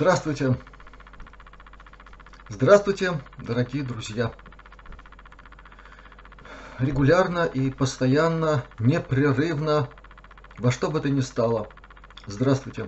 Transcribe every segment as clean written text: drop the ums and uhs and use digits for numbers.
Здравствуйте! Здравствуйте, дорогие друзья! Регулярно и постоянно, непрерывно, во что бы то ни стало. Здравствуйте!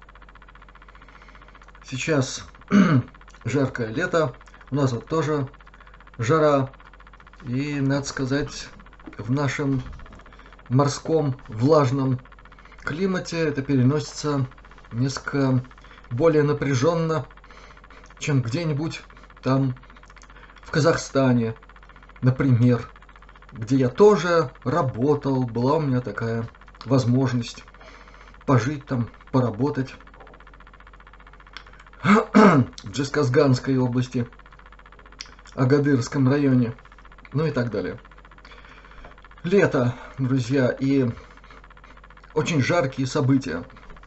Сейчас жаркое лето, у нас вот тоже жара. И, надо сказать, в нашем морском влажном климате это переносится несколько более напряженно, чем где-нибудь там в Казахстане, например, где я тоже работал, была у меня такая возможность пожить там, поработать в Джесказганской области, Агадырском районе, ну и так далее. Лето, друзья, и очень жаркие события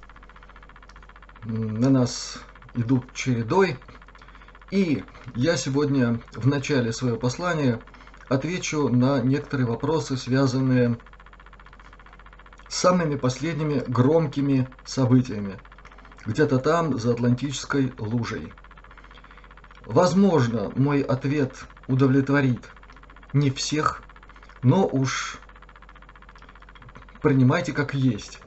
на нас идут чередой. И я сегодня в начале своего послания отвечу на некоторые вопросы, связанные с самыми последними громкими событиями, где-то там, за Атлантической лужей. Возможно, мой ответ удовлетворит не всех, но уж принимайте как есть.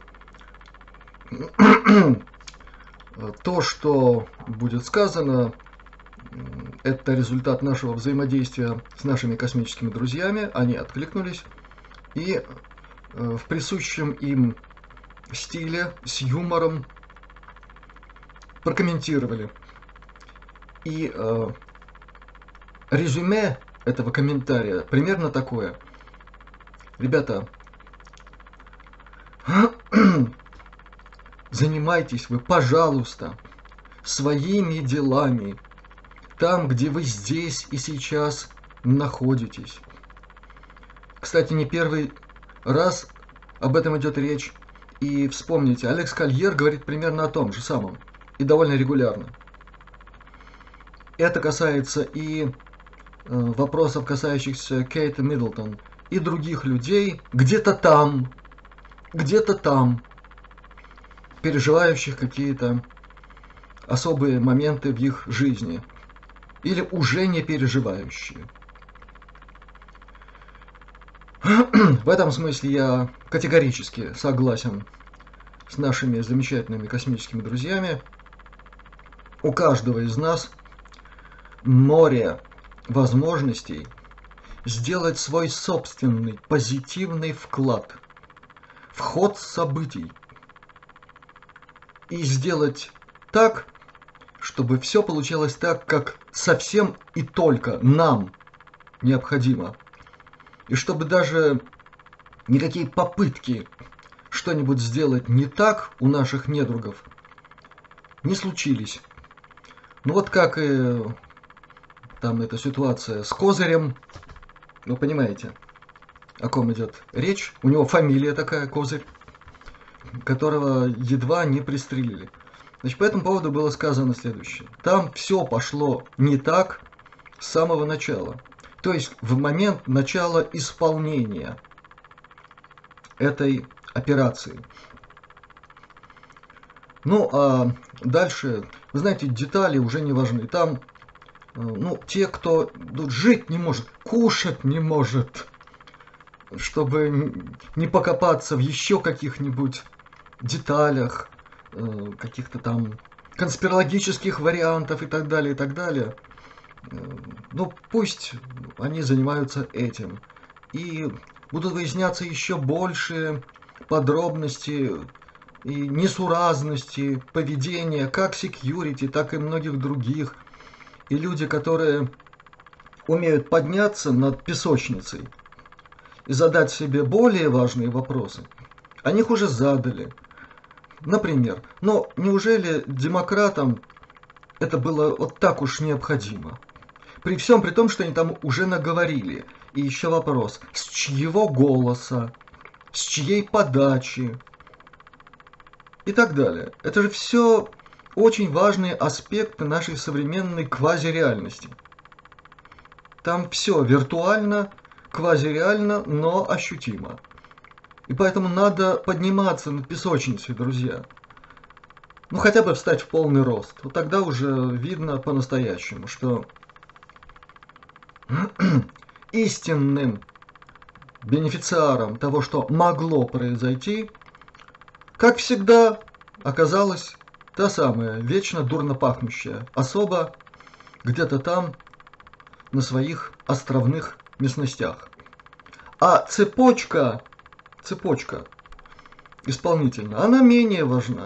То, что будет сказано, это результат нашего взаимодействия с нашими космическими друзьями. Они откликнулись и в присущем им стиле, с юмором прокомментировали. И резюме этого комментария примерно такое. Ребята, занимайтесь вы, пожалуйста, своими делами, там, где вы здесь и сейчас находитесь. Кстати, не первый раз об этом идет речь. И вспомните, Алекс Кольер говорит примерно о том же самом. И довольно регулярно. Это касается и вопросов, касающихся Кейт Миддлтон, и других людей, где-то там, переживающих какие-то особые моменты в их жизни. Или уже не переживающие. В этом смысле я категорически согласен с нашими замечательными космическими друзьями. У каждого из нас море возможностей сделать свой собственный позитивный вклад в ход событий и сделать так, чтобы все получилось так, как совсем и только нам необходимо. И чтобы даже никакие попытки что-нибудь сделать не так у наших недругов не случились. Ну вот как и там эта ситуация с Козырем, вы понимаете, о ком идет речь. У него фамилия такая, Козырь, которого едва не пристрелили. Значит, по этому поводу было сказано следующее. Там все пошло не так с самого начала. То есть в момент начала исполнения этой операции. Ну, а дальше, вы знаете, детали уже не важны. Там, те, кто тут жить не может, кушать не может, чтобы не покопаться в еще каких-нибудь деталях, каких-то там конспирологических вариантов и так далее, пусть они занимаются этим. И будут выясняться еще больше подробности и несуразности поведения как security, так и многих других. И люди, которые умеют подняться над песочницей и задать себе более важные вопросы, они их уже задали. Например, но неужели демократам это было вот так уж необходимо? При всем при том, что они там уже наговорили. И еще вопрос, с чьего голоса, с чьей подачи и так далее. Это же все очень важные аспекты нашей современной квазиреальности. Там все виртуально, квазиреально, но ощутимо. И поэтому надо подниматься над песочницей, друзья. ну хотя бы встать в полный рост. Вот тогда уже видно по-настоящему, что истинным бенефициаром того, что могло произойти, как всегда, оказалась та самая вечно дурно пахнущая особа где-то там на своих островных местностях. А цепочка исполнительная, она менее важна.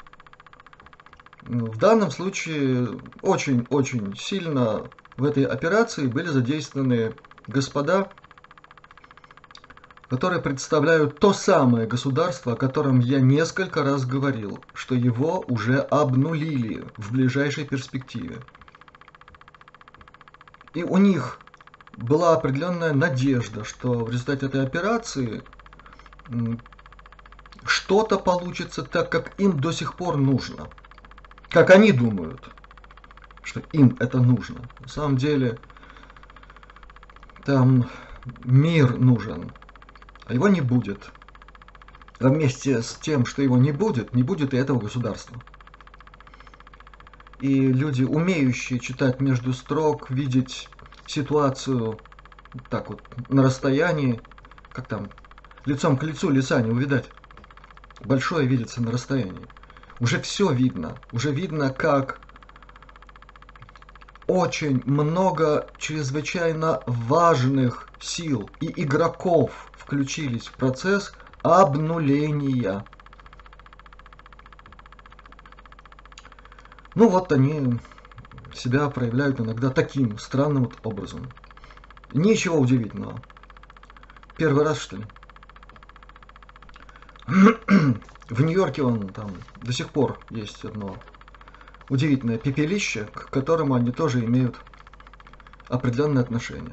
В данном случае очень-очень сильно в этой операции были задействованы господа, которые представляют то самое государство, о котором я несколько раз говорил, что его уже обнулили в ближайшей перспективе. И у них была определенная надежда, что в результате этой операции что-то получится так, как им до сих пор нужно. Как они думают, что им это нужно. На самом деле там мир нужен, а его не будет. А вместе с тем, что его не будет и этого государства. И люди, умеющие читать между строк, видеть ситуацию так вот на расстоянии, как там, лицом к лицу лица не увидать. Большое видится на расстоянии. Уже все видно. Уже видно, как очень много чрезвычайно важных сил и игроков включились в процесс обнуления. Ну вот они себя проявляют иногда таким странным вот образом. Ничего удивительного. Первый раз, что ли? В Нью-Йорке там до сих пор есть одно удивительное пепелище, к которому они тоже имеют определенное отношение.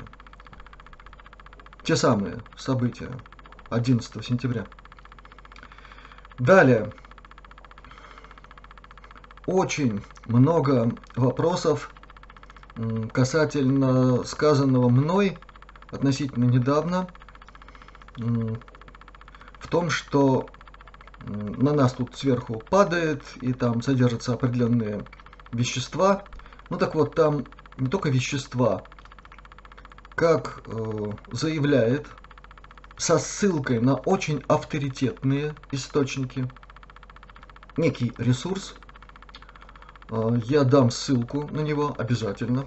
Те самые события 11 сентября. Далее. Очень много вопросов касательно сказанного мной относительно недавно в том, что на нас тут сверху падает и там содержатся определенные вещества. Ну так вот, там не только вещества, как заявляет со ссылкой на очень авторитетные источники некий ресурс. Я дам ссылку на него обязательно.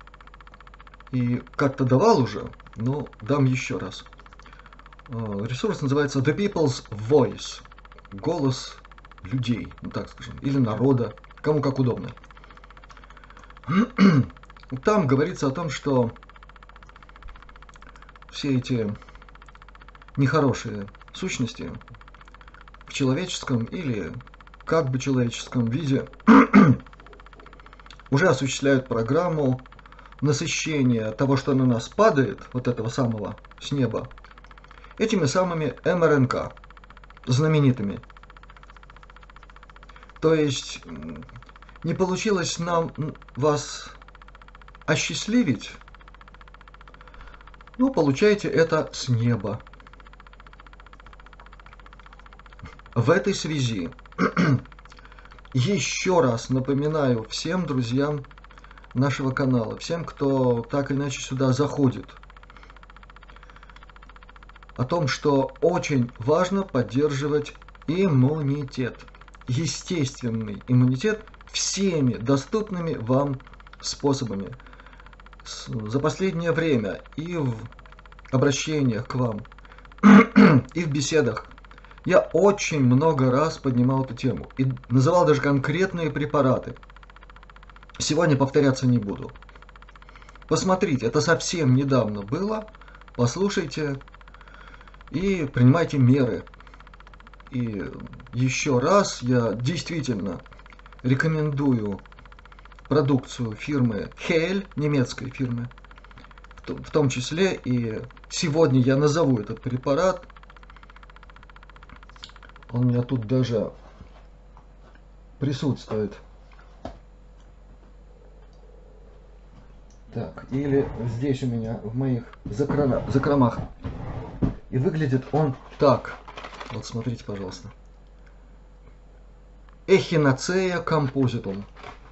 И как-то давал уже, но дам еще раз. Ресурс называется The People's Voice. Голос людей, ну так скажем, или народа, кому как удобно. Там говорится о том, что все эти нехорошие сущности в человеческом или как бы человеческом виде уже осуществляют программу насыщения того, что на нас падает, вот этого самого с неба, этими самыми МРНК, знаменитыми. То есть не получилось нам вас осчастливить, ну, получаете это с неба. В этой связи еще раз напоминаю всем друзьям нашего канала, всем, кто так или иначе сюда заходит, о том, что очень важно поддерживать иммунитет, естественный иммунитет всеми доступными вам способами. За последнее время и в обращениях к вам, и в беседах я очень много раз поднимал эту тему и называл даже конкретные препараты. Сегодня повторяться не буду. Посмотрите, это совсем недавно было. Послушайте и принимайте меры. И еще раз я действительно рекомендую продукцию фирмы Hale, немецкой фирмы. В том числе и сегодня я назову этот препарат. Он у меня тут даже присутствует. Так, или здесь у меня в моих закромах. И выглядит он так. Вот смотрите, пожалуйста. эхиноцея композитум.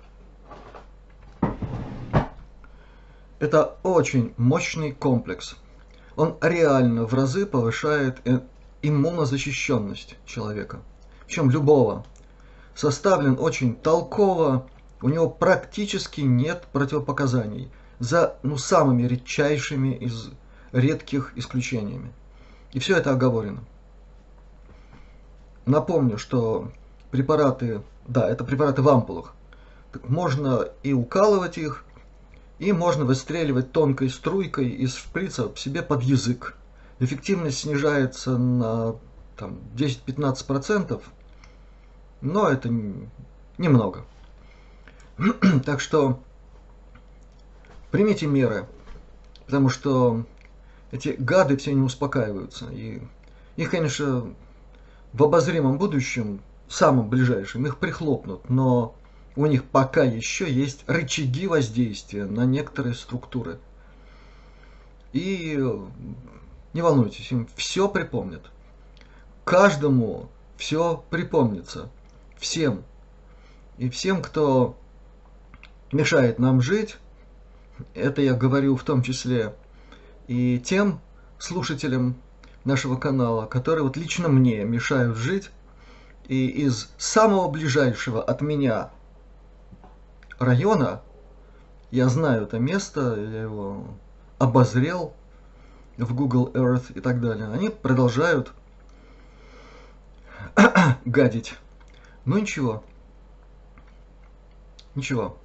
Это очень мощный комплекс. Он реально в разы повышает иммунозащищенность человека, причем любого. Составлен очень толково, у него практически нет противопоказаний, за самыми редчайшими из редких исключениями. И все это оговорено. Напомню, что препараты, да, это препараты в ампулах. Можно и укалывать их, и можно выстреливать тонкой струйкой из шприца себе под язык. Эффективность снижается на 10-15%, но это немного. Так что примите меры, потому что эти гады все не успокаиваются. И их, конечно, в обозримом будущем, самом ближайшем, их прихлопнут, но у них пока еще есть рычаги воздействия на некоторые структуры. И не волнуйтесь, им все припомнят. Каждому все припомнится. Всем. И всем, кто мешает нам жить, это я говорю в том числе и тем слушателям нашего канала, которые вот лично мне мешают жить, и из самого ближайшего от меня района, я знаю это место, я его обозрел в Google Earth и так далее, они продолжают гадить. Ну ничего. Ничего.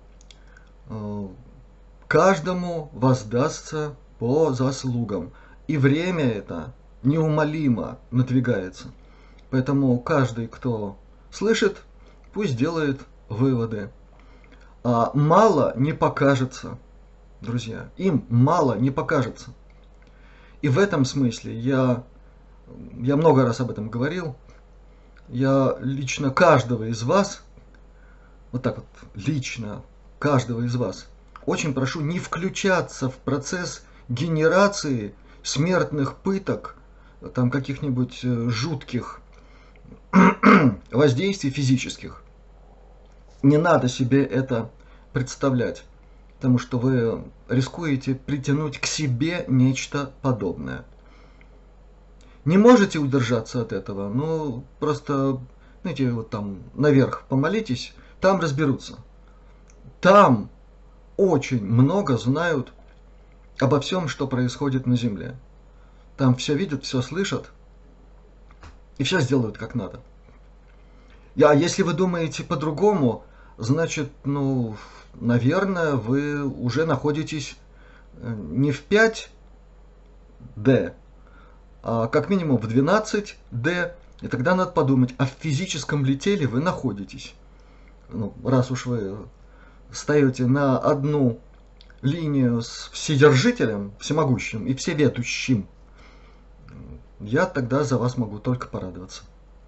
Каждому воздастся по заслугам. И время это неумолимо надвигается. Поэтому каждый, кто слышит, пусть делает выводы. А мало не покажется, друзья. Им мало не покажется. И в этом смысле я много раз об этом говорил. Я лично каждого из вас, вот так вот, лично каждого из вас, очень прошу не включаться в процесс генерации смертных пыток, там каких-нибудь жутких воздействий физических. Не надо себе это представлять, потому что вы рискуете притянуть к себе нечто подобное. Не можете удержаться от этого, ну просто, знаете, вот там наверх помолитесь, там разберутся. Там очень много знают обо всем, что происходит на Земле. Там все видят, все слышат и все сделают как надо. А если вы думаете по-другому, значит, наверное, вы уже находитесь не в 5D, а как минимум в 12D. И тогда надо подумать, а в физическом ли теле вы находитесь? Раз уж вы встаете на одну линию с Вседержителем, Всемогущим и Всеведущим, я тогда за вас могу только порадоваться.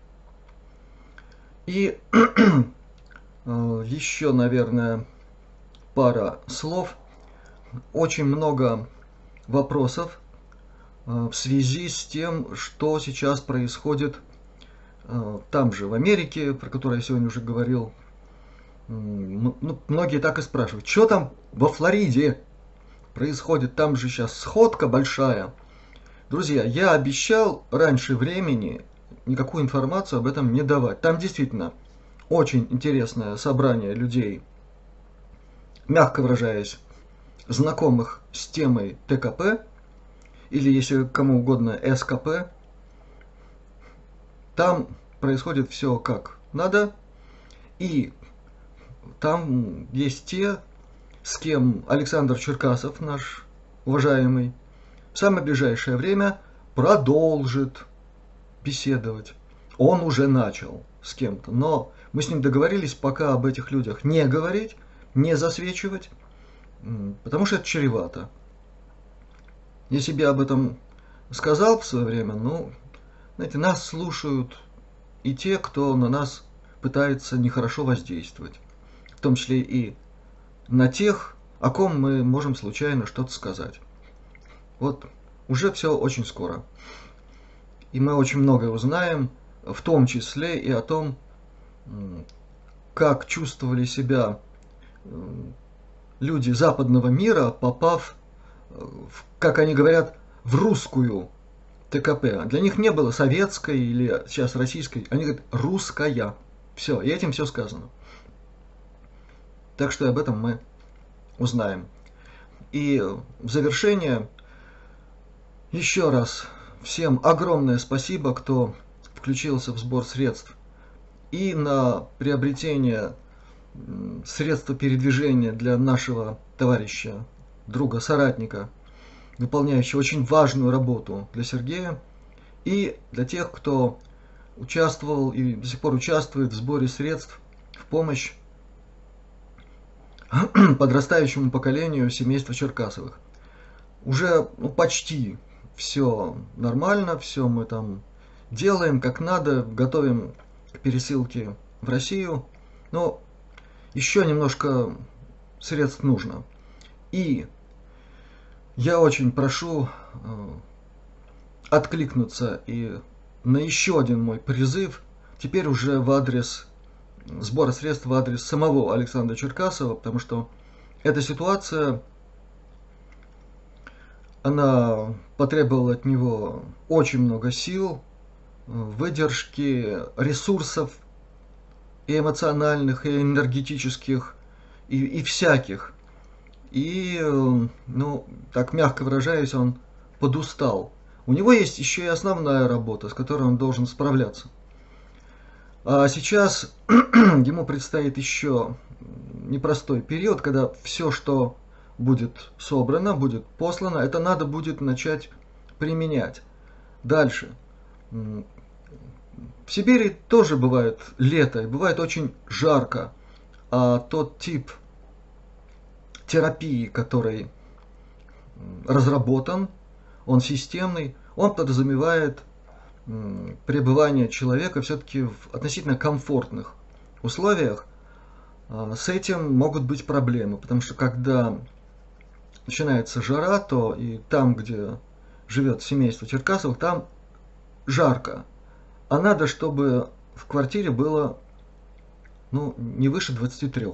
И еще, наверное, пара слов. Очень много вопросов в связи с тем, что сейчас происходит там же, в Америке, про которое я сегодня уже говорил. Многие так и спрашивают, что там во Флориде происходит, там же сейчас сходка большая. Друзья, я обещал раньше времени никакую информацию об этом не давать. Там действительно очень интересное собрание людей, мягко выражаясь, знакомых с темой ТКП, или если кому угодно СКП. Там происходит все как надо, и там есть те, с кем Александр Черкасов, наш уважаемый, в самое ближайшее время продолжит беседовать. Он уже начал с кем-то, но мы с ним договорились пока об этих людях не говорить, не засвечивать, потому что это чревато. Если бы я об этом сказал в свое время, знаете, нас слушают и те, кто на нас пытается нехорошо воздействовать, в том числе и на тех, о ком мы можем случайно что-то сказать. Вот уже все очень скоро. И мы очень многое узнаем, в том числе и о том, как чувствовали себя люди западного мира, попав, как они говорят, в русскую ТКП. Для них не было советской или сейчас российской, они говорят русская. Все, и этим все сказано. Так что об этом мы узнаем. И в завершение еще раз всем огромное спасибо, кто включился в сбор средств и на приобретение средства передвижения для нашего товарища, друга, соратника, выполняющего очень важную работу для Сергея, и для тех, кто участвовал и до сих пор участвует в сборе средств в помощь подрастающему поколению семейства Черкасовых. Уже почти все нормально, все мы там делаем как надо, готовим к пересылке в Россию, но еще немножко средств нужно. И я очень прошу откликнуться и на еще один мой призыв, теперь уже в адрес сбора средств, в адрес самого Александра Черкасова, потому что эта ситуация, она потребовала от него очень много сил, выдержки, ресурсов и эмоциональных, и энергетических, и всяких. И, так мягко выражаясь, он подустал. У него есть еще и основная работа, с которой он должен справляться. А сейчас ему предстоит еще непростой период, когда все, что будет собрано, будет послано, это надо будет начать применять. Дальше. В Сибири тоже бывает лето, и бывает очень жарко. А тот тип терапии, который разработан, он системный, он подразумевает пребывание человека все-таки в относительно комфортных условиях. С этим могут быть проблемы, потому что когда начинается жара, то и там, где живет семейство Черкасовых, там жарко. А надо, чтобы в квартире было не выше 23.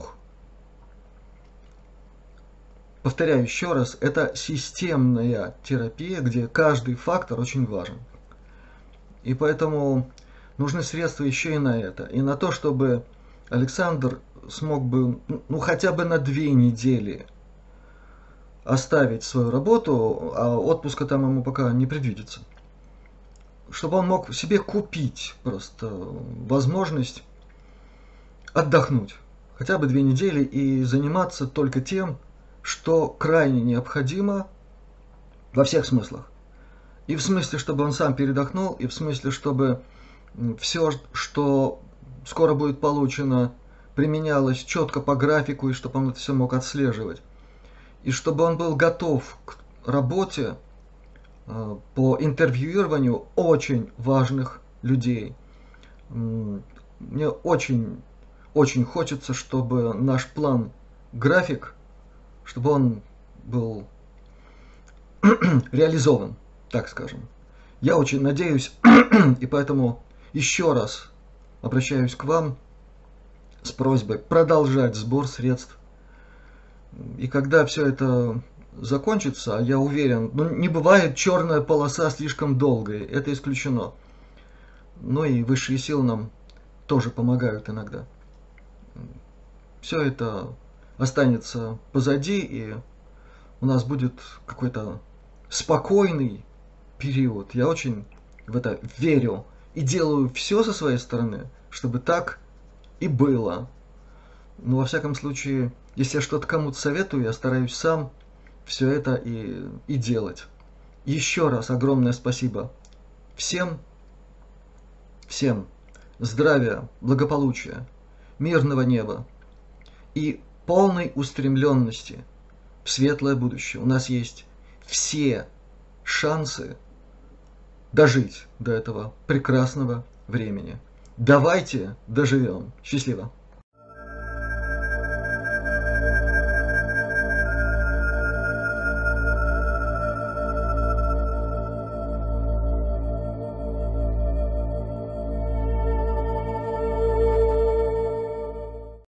Повторяю еще раз, это системная терапия, где каждый фактор очень важен. И поэтому нужны средства еще и на это. И на то, чтобы Александр смог бы хотя бы на 2 недели оставить свою работу, а отпуска там ему пока не предвидится. Чтобы он мог себе купить просто возможность отдохнуть. Хотя бы 2 недели и заниматься только тем, что крайне необходимо во всех смыслах. И в смысле, чтобы он сам передохнул, и в смысле, чтобы все, что скоро будет получено, применялось четко по графику, и чтобы он это все мог отслеживать. И чтобы он был готов к работе по интервьюированию очень важных людей. Мне очень хочется, чтобы наш план, график, чтобы он был реализован, так скажем. Я очень надеюсь, и поэтому еще раз обращаюсь к вам с просьбой продолжать сбор средств. И когда все это закончится, я уверен, не бывает черная полоса слишком долгой, это исключено. Но и высшие силы нам тоже помогают иногда. Все это останется позади, и у нас будет какой-то спокойный период. Я очень в это верю и делаю все со своей стороны, чтобы так и было. Но во всяком случае, если я что-то кому-то советую, я стараюсь сам все это и делать. Еще раз огромное спасибо всем здравия, благополучия, мирного неба и полной устремленности в светлое будущее. У нас есть все шансы дожить до этого прекрасного времени. Давайте доживем. Счастливо!